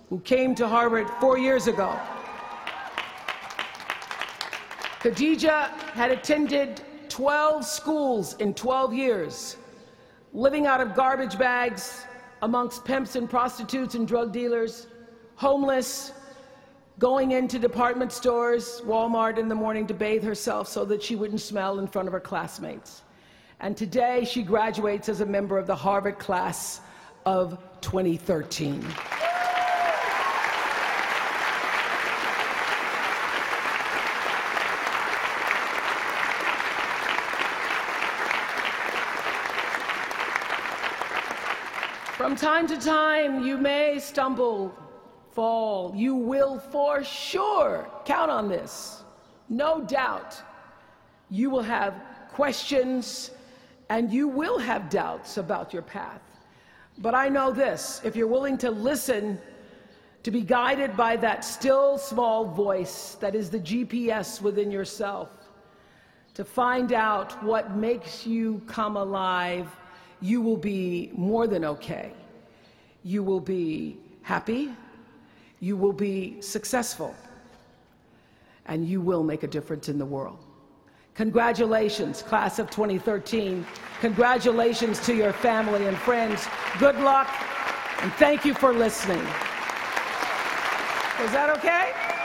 who came to Harvard 4 years ago. Khadija had attended 12 schools in 12 years, living out of garbage bags amongst pimps and prostitutes and drug dealers, homeless, going into department stores, Walmart in the morning to bathe herself so that she wouldn't smell in front of her classmates. And today she graduates as a member of the Harvard class of 2013. From time to time, you may stumble, fall. You will for sure, count on this, no doubt, you will have questions and you will have doubts about your path. But I know this, if you're willing to listen, to be guided by that still small voice that is the GPS within yourself, to find out what makes you come alive, you will be more than okay. You will be happy, you will be successful, and you will make a difference in the world. Congratulations, class of 2013. Congratulations to your family and friends. Good luck, and thank you for listening. Was that okay?